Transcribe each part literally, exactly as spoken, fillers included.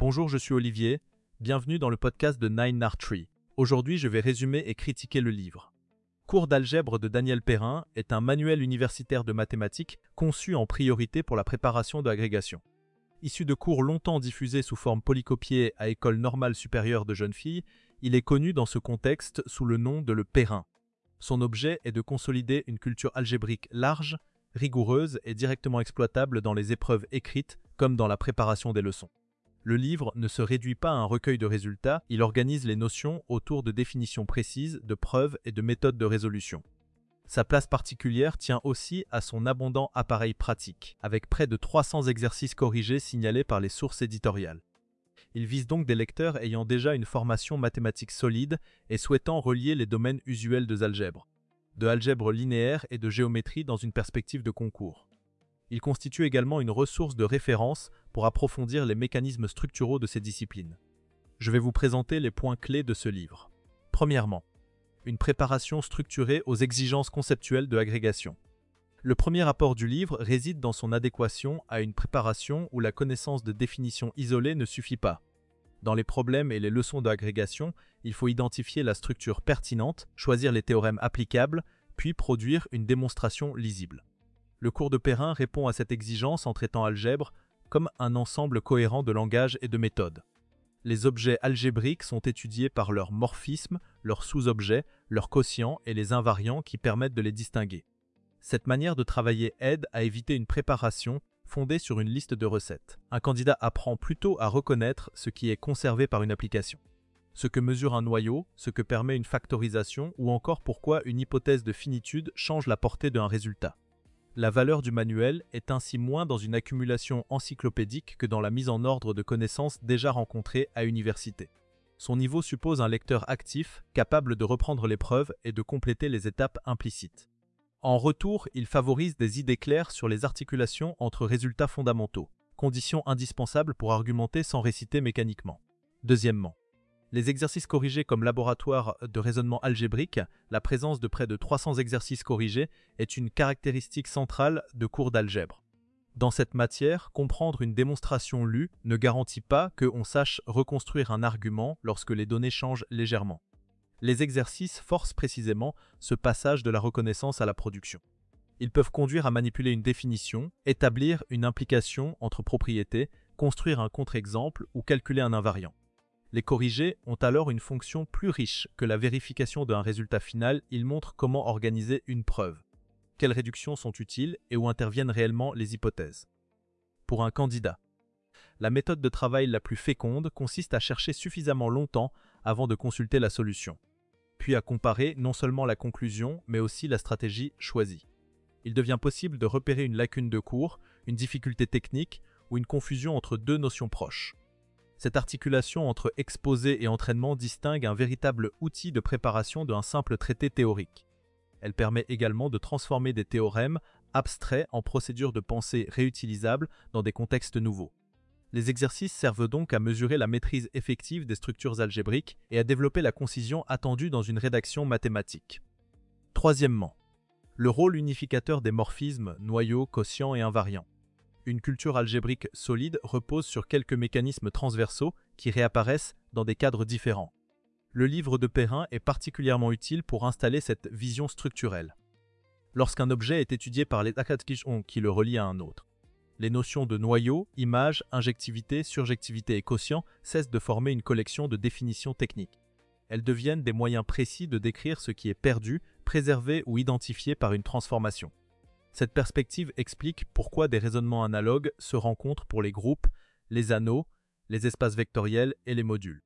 Bonjour, je suis Olivier, bienvenue dans le podcast de Nine Art Tree. Aujourd'hui, je vais résumer et critiquer le livre. Cours d'algèbre de Daniel Perrin est un manuel universitaire de mathématiques conçu en priorité pour la préparation de l'agrégation. Issu de cours longtemps diffusés sous forme polycopiée à École normale supérieure de jeunes filles, il est connu dans ce contexte sous le nom de le Perrin. Son objet est de consolider une culture algébrique large, rigoureuse et directement exploitable dans les épreuves écrites comme dans la préparation des leçons. Le livre ne se réduit pas à un recueil de résultats, il organise les notions autour de définitions précises, de preuves et de méthodes de résolution. Sa place particulière tient aussi à son abondant appareil pratique, avec près de trois cents exercices corrigés signalés par les sources éditoriales. Il vise donc des lecteurs ayant déjà une formation mathématique solide et souhaitant relier les domaines usuels de algèbre, de algèbre linéaire et de géométrie dans une perspective de concours. Il constitue également une ressource de référence pour approfondir les mécanismes structuraux de ces disciplines. Je vais vous présenter les points clés de ce livre. Premièrement, une préparation structurée aux exigences conceptuelles de l'agrégation. Le premier apport du livre réside dans son adéquation à une préparation où la connaissance de définitions isolées ne suffit pas. Dans les problèmes et les leçons d'agrégation, il faut identifier la structure pertinente, choisir les théorèmes applicables, puis produire une démonstration lisible. Le cours de Perrin répond à cette exigence en traitant algèbre comme un ensemble cohérent de langages et de méthodes. Les objets algébriques sont étudiés par leurs morphismes, leurs sous-objets, leurs quotients et les invariants qui permettent de les distinguer. Cette manière de travailler aide à éviter une préparation fondée sur une liste de recettes. Un candidat apprend plutôt à reconnaître ce qui est conservé par une application. Ce que mesure un noyau, ce que permet une factorisation ou encore pourquoi une hypothèse de finitude change la portée d'un résultat. La valeur du manuel est ainsi moins dans une accumulation encyclopédique que dans la mise en ordre de connaissances déjà rencontrées à université. Son niveau suppose un lecteur actif, capable de reprendre l'épreuve et de compléter les étapes implicites. En retour, il favorise des idées claires sur les articulations entre résultats fondamentaux, condition indispensable pour argumenter sans réciter mécaniquement. Deuxièmement, les exercices corrigés comme laboratoire de raisonnement algébrique, la présence de près de trois cents exercices corrigés est une caractéristique centrale de cours d'algèbre. Dans cette matière, comprendre une démonstration lue ne garantit pas qu'on sache reconstruire un argument lorsque les données changent légèrement. Les exercices forcent précisément ce passage de la reconnaissance à la production. Ils peuvent conduire à manipuler une définition, établir une implication entre propriétés, construire un contre-exemple ou calculer un invariant. Les corrigés ont alors une fonction plus riche que la vérification d'un résultat final, ils montrent comment organiser une preuve, quelles réductions sont utiles et où interviennent réellement les hypothèses. Pour un candidat, la méthode de travail la plus féconde consiste à chercher suffisamment longtemps avant de consulter la solution, puis à comparer non seulement la conclusion, mais aussi la stratégie choisie. Il devient possible de repérer une lacune de cours, une difficulté technique ou une confusion entre deux notions proches. Cette articulation entre exposé et entraînement distingue un véritable outil de préparation d'un simple traité théorique. Elle permet également de transformer des théorèmes abstraits en procédures de pensée réutilisables dans des contextes nouveaux. Les exercices servent donc à mesurer la maîtrise effective des structures algébriques et à développer la concision attendue dans une rédaction mathématique. Troisièmement, le rôle unificateur des morphismes, noyaux, quotients et invariants. Une culture algébrique solide repose sur quelques mécanismes transversaux qui réapparaissent dans des cadres différents. Le livre de Perrin est particulièrement utile pour installer cette vision structurelle. Lorsqu'un objet est étudié par les académiciens qui le relient à un autre, les notions de noyau, image, injectivité, surjectivité et quotient cessent de former une collection de définitions techniques. Elles deviennent des moyens précis de décrire ce qui est perdu, préservé ou identifié par une transformation. Cette perspective explique pourquoi des raisonnements analogues se rencontrent pour les groupes, les anneaux, les espaces vectoriels et les modules.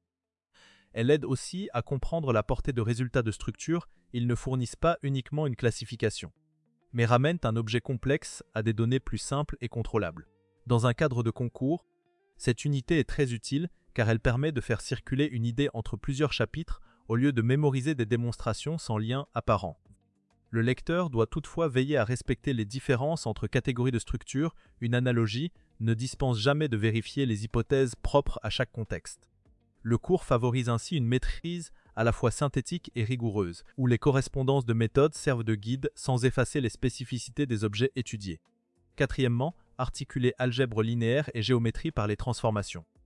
Elle aide aussi à comprendre la portée de résultats de structure, ils ne fournissent pas uniquement une classification, mais ramènent un objet complexe à des données plus simples et contrôlables. Dans un cadre de concours, cette unité est très utile car elle permet de faire circuler une idée entre plusieurs chapitres au lieu de mémoriser des démonstrations sans lien apparent. Le lecteur doit toutefois veiller à respecter les différences entre catégories de structure, une analogie ne dispense jamais de vérifier les hypothèses propres à chaque contexte. Le cours favorise ainsi une maîtrise à la fois synthétique et rigoureuse, où les correspondances de méthodes servent de guide sans effacer les spécificités des objets étudiés. Quatrièmement, articuler algèbre linéaire et géométrie par les transformations.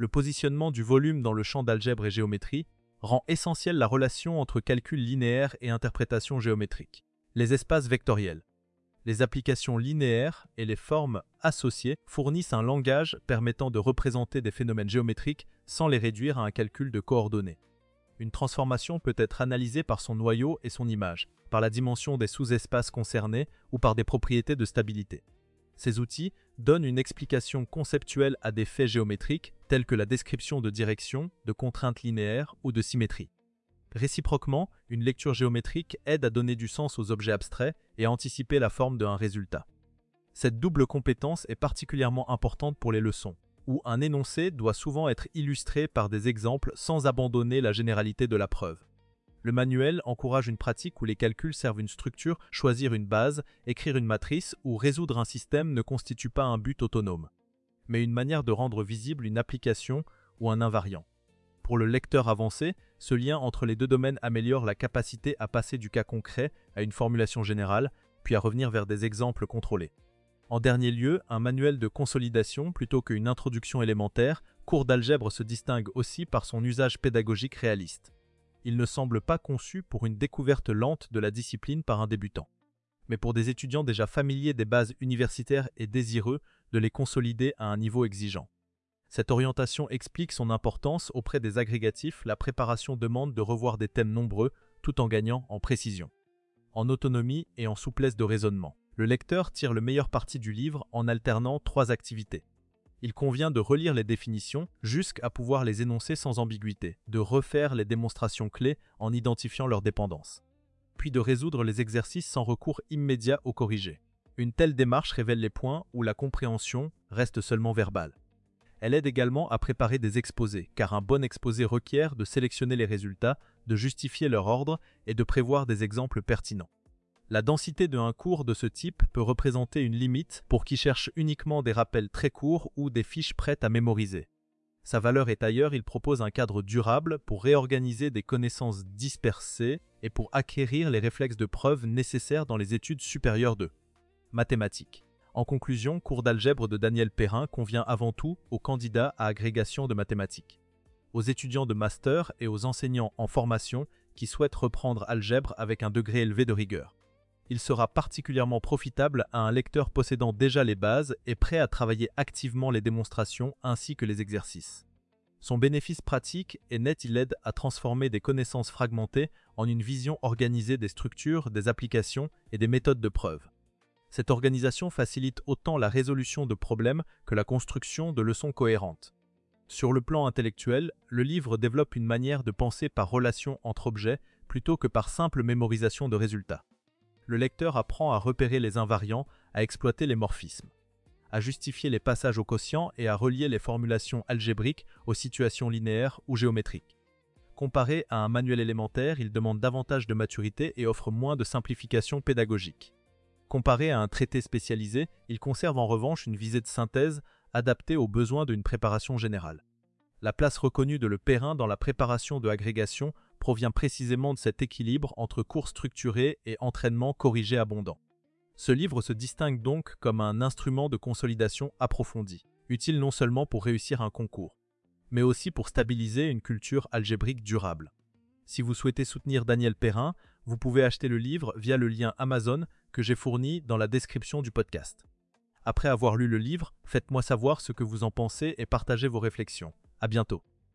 Le positionnement du volume dans le champ d'algèbre et géométrie rend essentielle la relation entre calcul linéaire et interprétation géométrique. Les espaces vectoriels. Les applications linéaires et les formes associées fournissent un langage permettant de représenter des phénomènes géométriques sans les réduire à un calcul de coordonnées. Une transformation peut être analysée par son noyau et son image, par la dimension des sous-espaces concernés ou par des propriétés de stabilité. Ces outils donnent une explication conceptuelle à des faits géométriques tels que la description de direction, de contraintes linéaires ou de symétrie. Réciproquement, une lecture géométrique aide à donner du sens aux objets abstraits et à anticiper la forme d'un résultat. Cette double compétence est particulièrement importante pour les leçons, où un énoncé doit souvent être illustré par des exemples sans abandonner la généralité de la preuve. Le manuel encourage une pratique où les calculs servent une structure, choisir une base, écrire une matrice ou résoudre un système ne constitue pas un but autonome, mais une manière de rendre visible une application ou un invariant. Pour le lecteur avancé, ce lien entre les deux domaines améliore la capacité à passer du cas concret à une formulation générale, puis à revenir vers des exemples contrôlés. En dernier lieu, un manuel de consolidation plutôt qu'une introduction élémentaire, Cours d'algèbre se distingue aussi par son usage pédagogique réaliste. Il ne semble pas conçu pour une découverte lente de la discipline par un débutant, mais pour des étudiants déjà familiers des bases universitaires et désireux de les consolider à un niveau exigeant. Cette orientation explique son importance auprès des agrégatifs. La préparation demande de revoir des thèmes nombreux tout en gagnant en précision, en autonomie et en souplesse de raisonnement. Le lecteur tire le meilleur parti du livre en alternant trois activités. Il convient de relire les définitions jusqu'à pouvoir les énoncer sans ambiguïté, de refaire les démonstrations clés en identifiant leurs dépendances, puis de résoudre les exercices sans recours immédiat au corrigé. Une telle démarche révèle les points où la compréhension reste seulement verbale. Elle aide également à préparer des exposés, car un bon exposé requiert de sélectionner les résultats, de justifier leur ordre et de prévoir des exemples pertinents. La densité d'un cours de ce type peut représenter une limite pour qui cherche uniquement des rappels très courts ou des fiches prêtes à mémoriser. Sa valeur est ailleurs, il propose un cadre durable pour réorganiser des connaissances dispersées et pour acquérir les réflexes de preuve nécessaires dans les études supérieures de mathématiques. En conclusion, Cours d'algèbre de Daniel Perrin convient avant tout aux candidats à agrégation de mathématiques, aux étudiants de master et aux enseignants en formation qui souhaitent reprendre algèbre avec un degré élevé de rigueur. Il sera particulièrement profitable à un lecteur possédant déjà les bases et prêt à travailler activement les démonstrations ainsi que les exercices. Son bénéfice pratique est net, il aide à transformer des connaissances fragmentées en une vision organisée des structures, des applications et des méthodes de preuve. Cette organisation facilite autant la résolution de problèmes que la construction de leçons cohérentes. Sur le plan intellectuel, le livre développe une manière de penser par relation entre objets plutôt que par simple mémorisation de résultats. Le lecteur apprend à repérer les invariants, à exploiter les morphismes, à justifier les passages au quotient et à relier les formulations algébriques aux situations linéaires ou géométriques. Comparé à un manuel élémentaire, il demande davantage de maturité et offre moins de simplification pédagogique. Comparé à un traité spécialisé, il conserve en revanche une visée de synthèse adaptée aux besoins d'une préparation générale. La place reconnue de Le Perrin dans la préparation de agrégation provient précisément de cet équilibre entre cours structurés et entraînement corrigé abondant. Ce livre se distingue donc comme un instrument de consolidation approfondi, utile non seulement pour réussir un concours, mais aussi pour stabiliser une culture algébrique durable. Si vous souhaitez soutenir Daniel Perrin, vous pouvez acheter le livre via le lien Amazon que j'ai fourni dans la description du podcast. Après avoir lu le livre, faites-moi savoir ce que vous en pensez et partagez vos réflexions. À bientôt.